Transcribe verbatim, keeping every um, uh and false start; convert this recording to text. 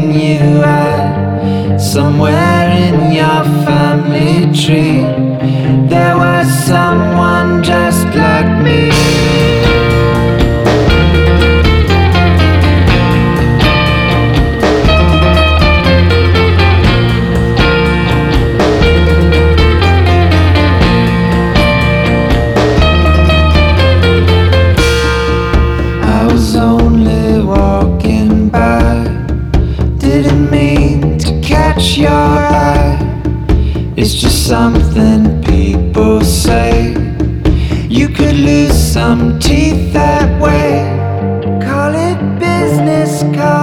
seen you at somewhere in your family tree. There was someone just like me. I was only walking by, didn't mean to catch your eye. It's just something people say. You could lose some teeth that way. Call it business, call